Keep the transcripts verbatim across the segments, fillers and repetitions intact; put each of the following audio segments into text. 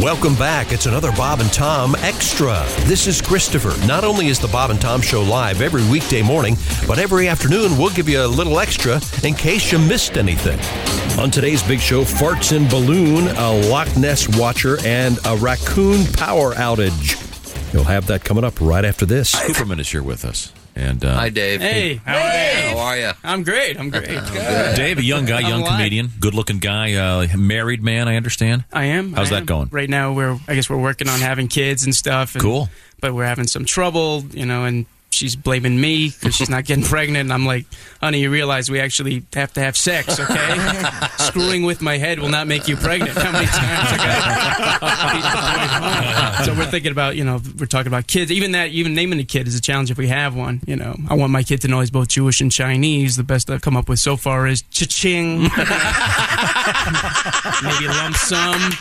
Welcome back. It's another Bob and Tom Extra. This is Christopher. Not only is the Bob and Tom Show live every weekday morning, but every afternoon we'll give you a little extra in case you missed anything. On today's big show, farts in balloon, a Loch Ness watcher, and a raccoon power outage. You'll have that coming up right after this. Cooperman is here with us. And uh, Hi, Dave. Hey, how are Hey, you? how are you? I'm great. I'm great. Good. Dave, a young guy, I'm young alive. comedian, good-looking guy, uh, married man, I understand. I am. How's I that am. going? Right now, we're I guess we're working on having kids and stuff. And, Cool. But we're having some trouble, you know, and she's blaming me because she's not getting pregnant. And I'm like, honey, you realize we actually have to have sex, okay? Screwing with my head will not make you pregnant. How many times I got? So we're thinking about, you know, we're talking about kids. Even that, even naming a kid is a challenge if we have one. You know, I want my kid to know he's both Jewish and Chinese. The best I've come up with so far is cha-ching. Maybe lump sum.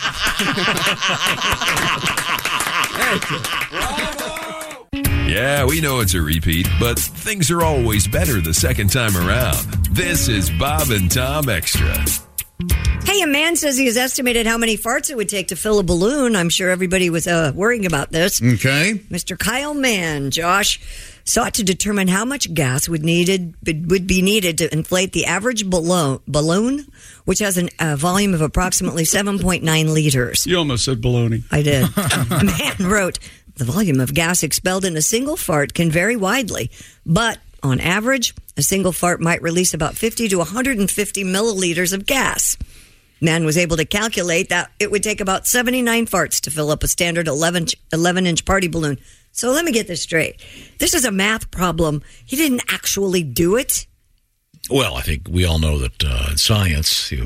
Yeah, we know it's a repeat, but things are always better the second time around. This is Bob and Tom Extra. Hey, a man says he has estimated how many farts it would take to fill a balloon. I'm sure everybody was uh, worrying about this. Okay. Mister Kyle Mann, Josh, sought to determine how much gas would needed would be needed to inflate the average balloon, balloon which has a uh, volume of approximately seven point nine liters. You almost said baloney. I did. Mann wrote, the volume of gas expelled in a single fart can vary widely, but on average, a single fart might release about fifty to one hundred fifty milliliters of gas. Mann was able to calculate that it would take about seventy-nine farts to fill up a standard eleven-inch party balloon. So let me get this straight. This is a math problem. He didn't actually do it. Well, I think we all know that uh, in science, you.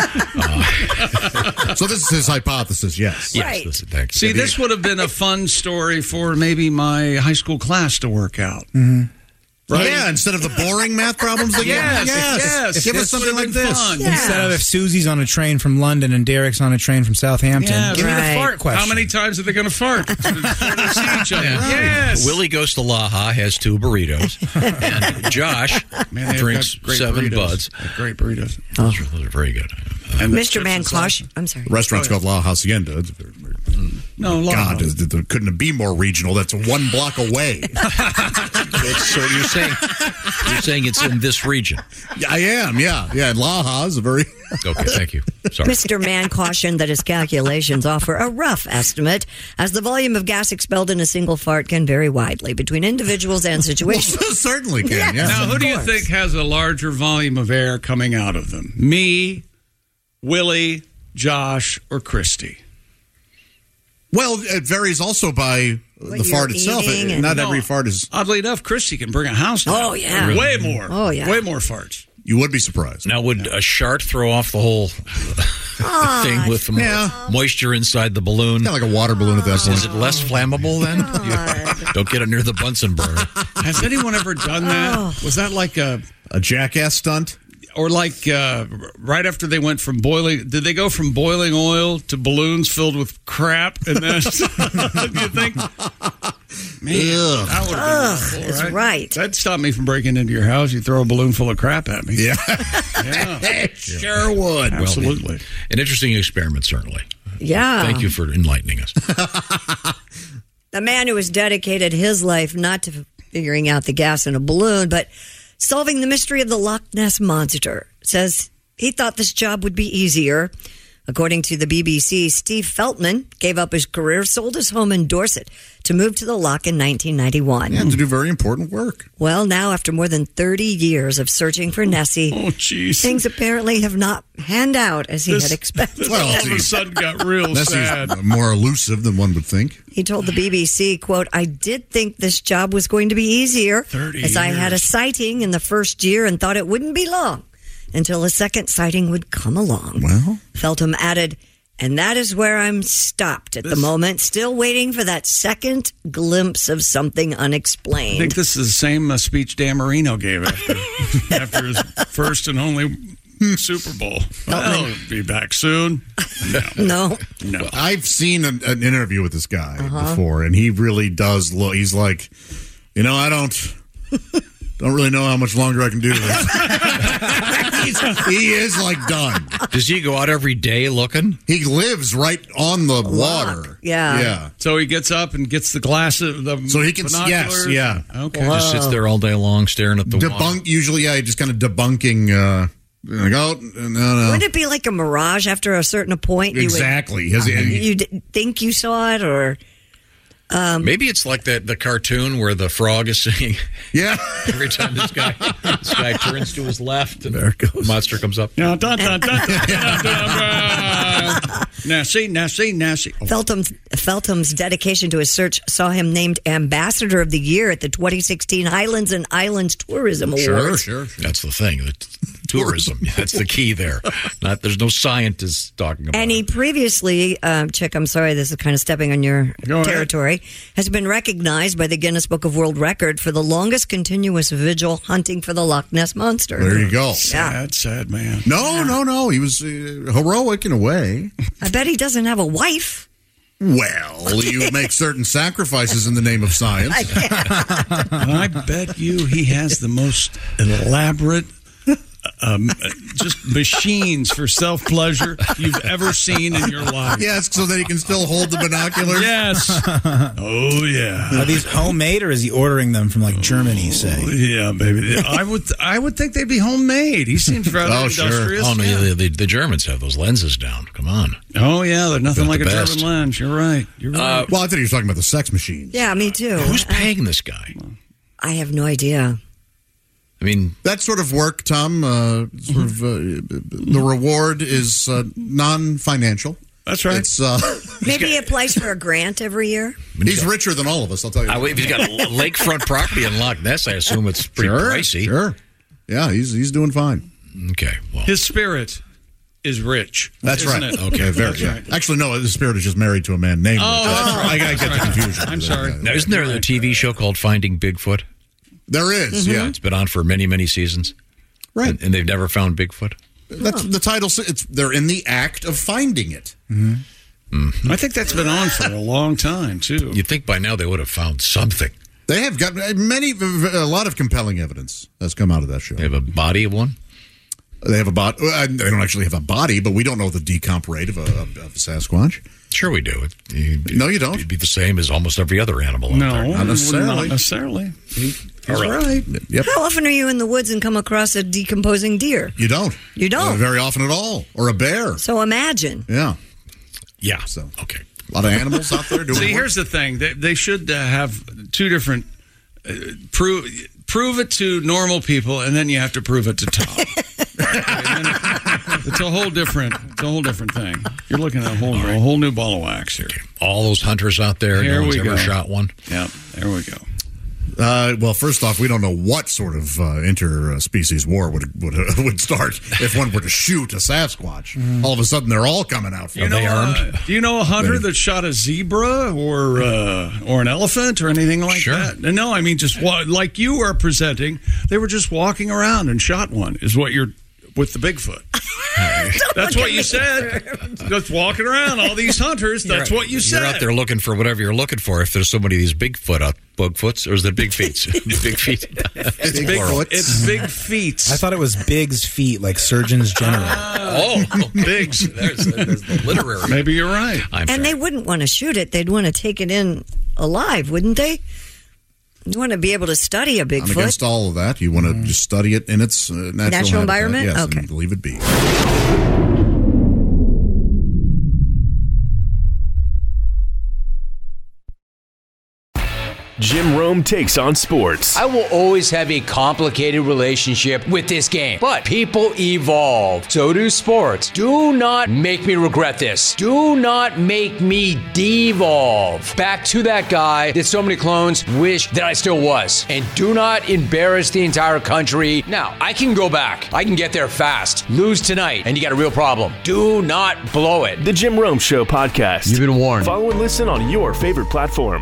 Uh, so this is his hypothesis, yes. yes Right. This, thank you. See, this would have been a fun story for maybe my high school class to work out. Mm-hmm. Right? Yeah, instead of the boring math problems. That Yes, yes, yes. Give us This something would like have been this. fun. Yeah. Instead of if Susie's on a train from London and Derek's on a train from Southampton. Yeah, Give me right. the fart question. How many times are they going to fart? Before they see each other? Yes. Willie goes to Laha, has two burritos, and Josh Man, they've drinks got great seven burritos. buds. They're Great burritos. Those, are, those are very good. And the Mister chips Mann, and salsa. caution. I'm sorry. The restaurant's Oh, yeah. called La Hacienda. It's very- very- No, La God, Hacienda. there couldn't be more regional. That's one block away. It's, so you're saying you're saying it's in this region? Yeah, I am, yeah. Yeah, and Laha is a very... Okay, thank you. Sorry. Mister Mann cautioned that his calculations offer a rough estimate, as the volume of gas expelled in a single fart can vary widely between individuals and situations. certainly can, Yes. yeah. Now, who Of do you course. think has a larger volume of air coming out of them? Me, Willie, Josh, or Christy? Well, it varies also by What the fart you're itself. eating It- and- Not No. every fart is... Oddly enough, Christy can bring a house down. Oh, yeah. Way more. Oh, yeah. Way more farts. You would be surprised. Now, would a shart throw off the whole thing with some Yeah. moisture inside the balloon? Kind of like a water balloon at that point. Is it less flammable then? You- don't get it near the Bunsen burner. Has anyone ever done that? Oh. Was that like a... A jackass stunt? Or like uh, right after they went from boiling, did they go from boiling oil to balloons filled with crap? And then, do you think? Man, Ugh. that would have Ugh, been that's awful, right. That'd stop me from breaking into your house. You throw a balloon full of crap at me. Yeah. Yeah, Sure would. absolutely. An interesting experiment, certainly. Yeah. Thank you for enlightening us. A man who has dedicated his life not to figuring out the gas in a balloon, but solving the mystery of the Loch Ness Monster, says he thought this job would be easier. According to the B B C, Steve Feltman gave up his career, sold his home in Dorset to move to the Loch in nineteen ninety-one. Yeah, to do very important work. Well, now after more than thirty years of searching for Nessie, Oh, jeez. things apparently have not panned out as he This- had expected. Well, All of a sudden got real sad. Nessie's more elusive than one would think. He told the B B C, quote, I did think this job was going to be easier thirty as I had a years. sighting in the first year and thought it wouldn't be long until a second sighting would come along. Well, Feltham added, and that is where I'm stopped at the This- moment, still waiting for that second glimpse of something I unexplained. think this is the same uh, speech Dan Marino gave after after his first and only Super Bowl. Well, he'll be back soon. No, no. no. I've seen an, an interview with this guy before, and he really does look. He's like, you know, I don't. Don't really know how much longer I can do this. He's, he is like done. Does he go out every day looking? He lives right on the water. Yeah. Yeah. So he gets up and gets the glass of the So he can, yes, binoculars? yeah. Okay. Just sits there all day long staring at the Debunk, water. usually, yeah, just kind of debunking, uh, like, oh, no, no. Wouldn't it be like a mirage after a certain point? Exactly. You, would, Has he- you d- think you saw it, or um, Maybe it's like that the cartoon where the frog is singing. Yeah. Every time this guy this guy turns to his left and There it goes. monster comes up. Yeah, dun, dun, dun, dun, dun, dun, dun. Nasty, nasty, nasty. Oh. Feltham's, Feltham's dedication to his search saw him named Ambassador of the Year at the twenty sixteen Highlands and Islands Tourism Awards. Sure, sure, sure. That's the thing. The t- tourism. That's the key there. Not there's no scientists talking about And he it. previously, um, Chick, I'm sorry, this is kind of stepping on your Go ahead. territory, has been recognized by the Guinness Book of World Record for the longest continuous vigil hunting for the Loch Ness Monster. There you go. Yeah. Sad, sad man. No, no, no. He was uh, heroic in a way. I bet he doesn't have a wife. Well, you make certain sacrifices in the name of science. And I bet you he has the most elaborate, um, just machines for self pleasure you've ever seen in your life. Yes, so that he can still hold the binoculars. Yes. Oh yeah. Are these homemade, or is he ordering them from like Germany? Say, Yeah, baby. I would, I would think they'd be homemade. He seems rather Oh, sure. industrious. Oh no, yeah. the, the, the Germans have those lenses down. Come on. Oh yeah, they're nothing Got like the a best. German lens. You're right. You're right. Well, I thought he was talking about the sex machines. Yeah, me too. Who's paying this guy? I have no idea. I mean, That sort of work, Tom, uh, sort of, uh, the reward is uh, non-financial. That's right. It's uh, Maybe he applies for a grant every year. he's richer than all of us. I'll tell you. I, if he's got a lakefront property in Loch Ness, I assume it's pretty sure, pricey. Sure. Yeah, he's he's doing fine. Okay. Well, His spirit is rich. That's isn't right. It? Okay, very. That's Yeah. right. Actually, no. The spirit is just married to a man named. Oh, Rich. that's right. I, I get the confusion. I'm sorry. now, isn't there a T V show called Finding Bigfoot? There is, Mm-hmm. yeah. It's been on for many, many seasons. Right. And, and they've never found Bigfoot. That's the title. It's they're in the act of finding it. I think that's been on for a long time too. You'd think by now they would have found something. They have got many, a lot of compelling evidence has come out of that show. They have a body of one? They have a body. They don't actually have a body, but we don't know the decomp rate of a, of a Sasquatch. Sure we do. It, it, No, you don't. It'd be the same as almost every other animal out No, there. Not necessarily. Not necessarily. He, he's All right. right. Yep. How often are you in the woods and come across a decomposing deer? You don't. You don't? Uh, very often at all. Or a bear. So imagine. Yeah. Yeah. So. Okay. A lot of animals out there doing See, work. here's the thing: they, they should uh, have two different uh, prove prove it to normal people, and then you have to prove it to Tom. And then it's a whole different, it's a whole different thing. You're looking at a whole, a whole new ball of wax here. All those hunters out there, Here no one's we ever go. shot one. Yeah, there we go. Uh, well, first off, we don't know what sort of uh, interspecies war would would uh, would start if one were to shoot a Sasquatch. All of a sudden, they're all coming out. You From know, they uh, do you know a hunter that shot a zebra or uh, or an elephant or anything like Sure. that? No, I mean just wa- like you are presenting. They were just walking around and shot one. Is what you're with the Bigfoot. That's what you said. Just walking around, all these hunters. That's what you said. You're out there looking for whatever you're looking for. If there's so many of these Bigfoot out, Bigfoots, or is it big feet? Big feet. It's Big, it's big feet. I thought it was Big's feet, like Surgeons General. Oh, Bigs. There's, there's the literary. Maybe you're right. I'm And sorry. they wouldn't want to shoot it. They'd want to take it in alive, wouldn't they? You want to be able to study a I'm Bigfoot. against all of that. You want to just study it in its uh, natural, Natural habitat, environment? yes, Okay. and leave it be. Jim Rome takes on sports. I will always have a complicated relationship with this game, but people evolve. So do sports. Do not make me regret this. Do not make me devolve back to that guy that so many clones wish that I still was. And do not embarrass the entire country. Now, I can go back. I can get there fast. Lose tonight, and you got a real problem. Do not blow it. The Jim Rome Show podcast. You've been warned. Follow and listen on your favorite platform.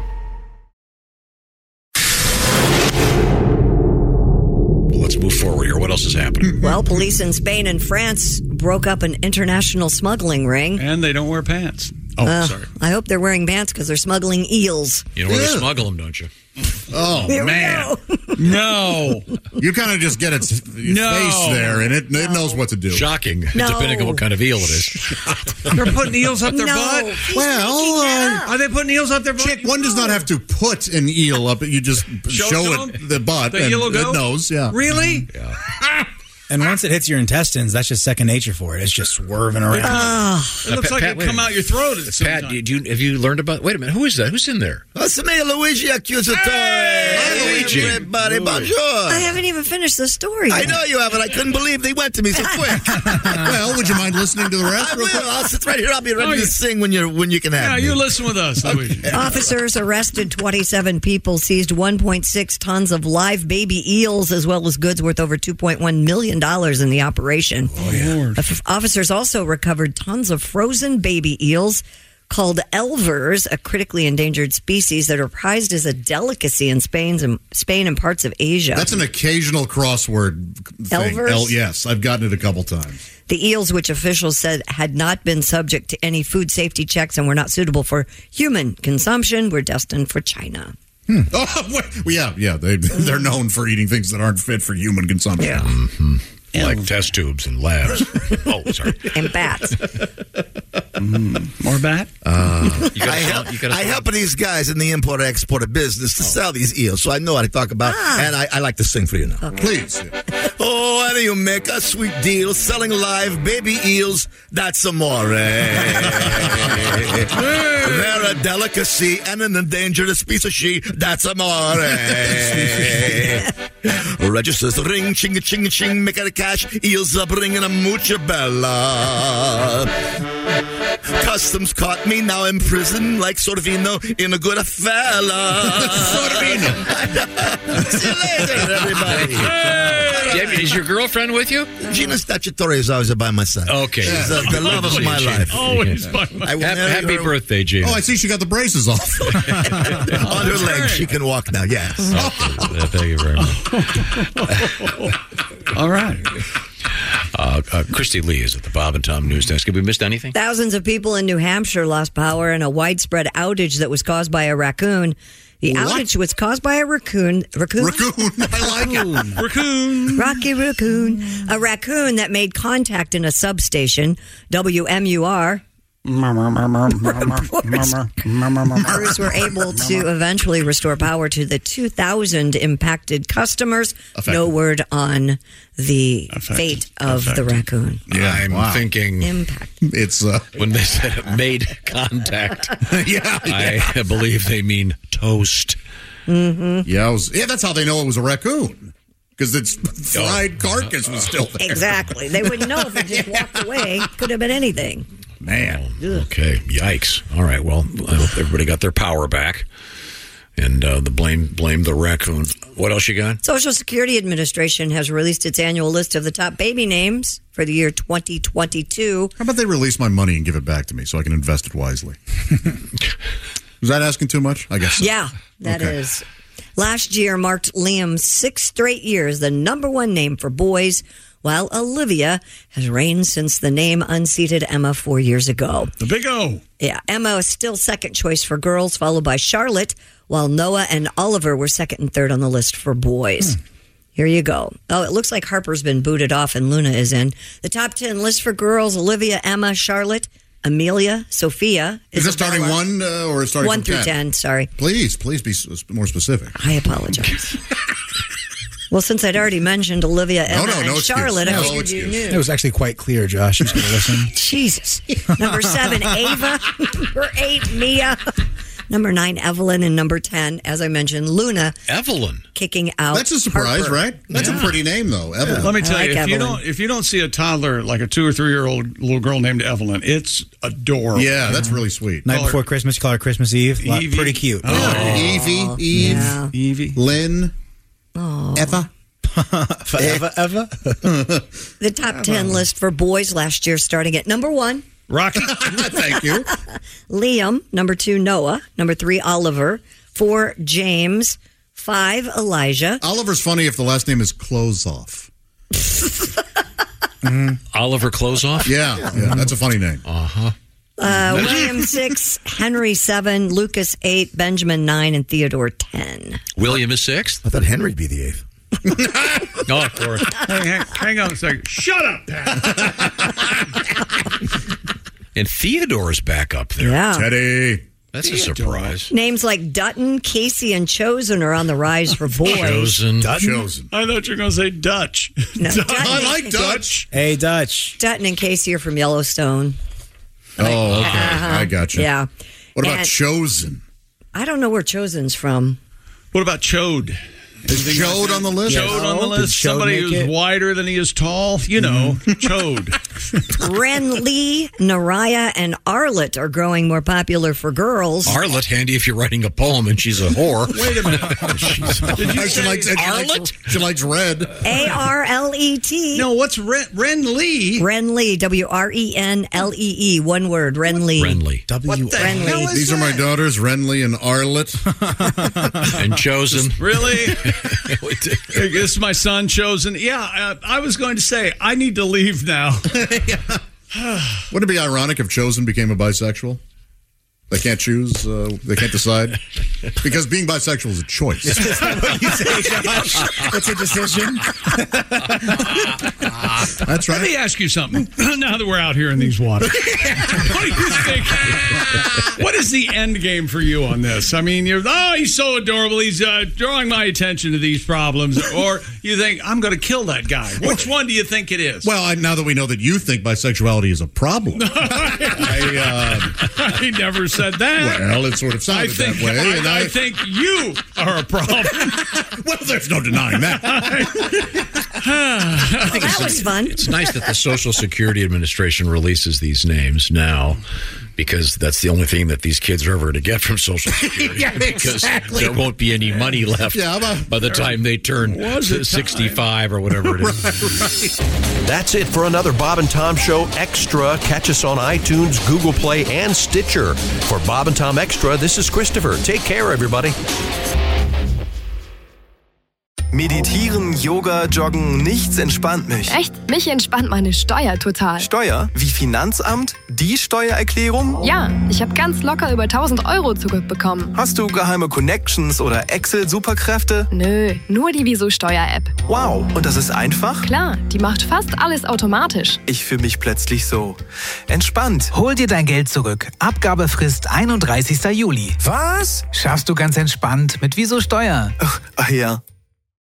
Let's move forward here. What else is happening? Well, police in Spain and France broke up an international smuggling ring. And they don't wear pants. Oh, Uh, sorry. I hope they're wearing pants because they're smuggling eels. You know where they Yeah. smuggle them, don't you? Oh Here we man, go. No. You kind of just get its No. face there, and it, it knows what to do. Shocking, No. depending on what kind of eel it is. They're putting eels up their No, butt? he's Well, making that uh, up. Are they putting eels up their butt? Chick, one does not have to put an eel up. You just Show show, it to it 'em? the butt, The and eel will go? it knows. Yeah. Really? And once it hits your intestines, that's just second nature for it. It's just swerving around. It looks Pat- like Pat, it wait come a out your throat at some Pat, time. do you, do you, have you learned about? Wait a minute, who is that? Who's in there? That's me, Luigi Accusatore. Hey, Luigi. everybody, bonjour. I haven't even finished the story. I yet. know you haven't. I couldn't believe they went to me so quick. Well, would you mind listening to the rest? I real quick? will. I'll sit right here. I'll be ready Oh, to yeah. sing when you're when you can have Yeah, me. you listen with us, Luigi. Officers arrested twenty-seven people, seized one point six tons of live baby eels, as well as goods worth over two point one million dollars in the operation. Lord. F- Officers also recovered tons of frozen baby eels called elvers, a critically endangered species that are prized as a delicacy in Spain's and Spain and parts of Asia. That's an occasional crossword thing. Elvers? El- yes, I've gotten it a couple times. The eels, which officials said had not been subject to any food safety checks and were not suitable for human consumption, were destined for China. Hmm. Oh, well, yeah, yeah. They, they're known for eating things that aren't fit for human consumption. Yeah. Mm-hmm. Like test tubes and labs. Oh, sorry. And bats. Mm, more bat? Uh, you I gotta help, sound- you gotta I sound- help these guys in the import-export business to sell these eels, so I know what I talk about, and I, I like to sing for you now. Please. Oh, why do you make a sweet deal selling live baby eels? That's amore. They're a delicacy and an endangered species. That's amore. Registers ring, ching, ching, ching, make it a cash. Eels are bringing a mucha bella. Customs caught me, now in prison like Sorvino in a good fella. Sorvino. See you later, everybody. Yeah, is your girlfriend with you? Gina Statutory is always by my side. Okay. She's uh, the love of my life. Always by my I will Happy, marry happy her birthday, Gina. Oh, I see she got the braces off. on her legs. She can walk now, yes. Okay, thank you very much. All right. Uh, uh, Christy Lee is at the Bob and Tom News Desk. Have we missed anything? Thousands of people in New Hampshire lost power in a widespread outage that was caused by a raccoon. The What? outage was caused by a raccoon. Raccoon? Raccoon. I like it. Raccoon. Rocky raccoon. A raccoon that made contact in a substation. W M U R. Crews were able to eventually restore power to the two thousand impacted customers. Affected. No word on the Affected. fate of the Affected. raccoon. Yeah, I'm wow. thinking Impact. It's, uh, when they said it made contact, yeah, yeah. I believe they mean toast. Yeah, it was, yeah, that's how they know it was a raccoon. Because its fried carcass was still there. Exactly. They wouldn't know if it just walked away. Could have been anything. Man. Okay, yikes. All right, well, I hope everybody got their power back. And uh, the blame blame the raccoon. What else you got? Social Security Administration has released its annual list of the top baby names for the year twenty twenty-two. How about they release my money and give it back to me so I can invest it wisely? Is that asking too much? I guess so. Yeah, that is. Okay. Last year marked Liam's six straight years the number one name for boys, while Olivia has reigned since the name unseated Emma four years ago. The big O. Yeah, Emma is still second choice for girls, followed by Charlotte, while Noah and Oliver were second and third on the list for boys. Hmm. Here you go. Oh, it looks like Harper's been booted off and Luna is in. The top ten list for girls: Olivia, Emma, Charlotte, Amelia, Sophia. Is this Isabella. starting one uh, or starting One from through ten, sorry. Please, please be s- more specific. I apologize. Well, since I'd already mentioned Olivia, Emma, no, no and excuse. Charlotte, I No figured you excuse. knew. It was actually quite clear, Josh. You just gotta listen. Jesus. Number seven, Ava. Number eight, Mia. Number nine, Evelyn. And number ten, as I mentioned, Luna. Evelyn. Kicking out. That's a surprise, Harper. right? That's Yeah. a pretty name, though. Evelyn. Let me tell I you, like if you Evelyn. don't if you don't see a toddler like a two or three year old little girl named Evelyn, it's adorable. Yeah, that's really sweet. Night Call her- before Christmas, you call her Christmas Eve. Lot- Evie. Pretty cute. Oh. Yeah. Evie, Eve, Yeah. Evie. Lynn, Eva. Forever, ever. The top ten list for boys last year, starting at number one, Rocky. Thank you. Liam. Number two, Noah. Number three, Oliver. Four, James. Five, Elijah. Oliver's funny if the last name is Close Off. Oliver Closeoff? Yeah, yeah, that's a funny name. Uh huh. Uh, William six, Henry seven, Lucas eight, Benjamin nine, and Theodore ten. William is sixth? I thought Henry'd be the eighth. Oh, of course. Hey, hang, hang on a second. Shut up, Pat. And Theodore's back up there. Yeah. Teddy. That's Theodore. a surprise. Names like Dutton, Casey, and Chosen are on the rise for boys. Chosen. Chosen. I thought you were going to say Dutch. No, Dutton, I like Dutch. Hey, Dutch. Dutton and Casey are from Yellowstone. Oh, okay. Uh-huh. I got you. Yeah. What about And- Chosen? I don't know where Chosen's from. What about Chode? Is Chode on the list? Chode on the Did list. Chode Somebody make who's it? wider than he is tall. You know, Chode. Ren Lee, Naraya, and Arlet are growing more popular for girls. Arlet, handy if you're writing a poem and she's a whore. Wait a minute. Did you She say likes, she likes- Arlet? She likes red. A R L E T. No, what's Ren, Ren Lee? Ren Lee, W R E N L E E, one word, Ren Lee. Renly. What the Renly. hell is These that? are my daughters, Renly and Arlet. And Chosen. Really? Hey, this is my son, Chosen. Yeah, uh, I was going to say, I need to leave now. Wouldn't it be ironic if Chosen became a bisexual? They can't choose. Uh, they can't decide because being bisexual is a choice. What you say, Josh? It's a decision. That's Let right. me ask you something. Now that we're out here in these waters, what do you think? What is the end game for you on this? I mean, you're oh, he's so adorable. He's uh, drawing my attention to these problems, or you think I'm going to kill that guy? Which one do you think it is? Well, I, now that we know that you think bisexuality is a problem, I, uh, I never said that. well, it sort of I sounded think that way. I, and I I, think you are a problem. well, there's no denying that. I think That it's, was fun. It's nice that the Social Security Administration releases these names now, because that's the only thing that these kids are ever to get from Social Security. Yeah, because exactly. there won't be any money left Yeah, but- by the time they turn Was it sixty-five or whatever it is. That's it for another Bob and Tom Show Extra. Catch us on iTunes, Google Play, and Stitcher. For Bob and Tom Extra, this is Christopher. Take care, everybody. Meditieren, Yoga, Joggen, nichts entspannt mich. Echt? Mich entspannt meine Steuer total. Steuer? Wie Finanzamt? Die Steuererklärung? Ja, ich habe ganz locker über tausend Euro zurückbekommen. Hast du geheime Connections oder Excel-Superkräfte? Nö, nur die Wieso-Steuer-App. Wow, und das ist einfach? Klar, die macht fast alles automatisch. Ich fühle mich plötzlich so entspannt. Hol dir dein Geld zurück. Abgabefrist einunddreißigster Juli. Was? Schaffst du ganz entspannt mit Wieso Steuer. Ach ja.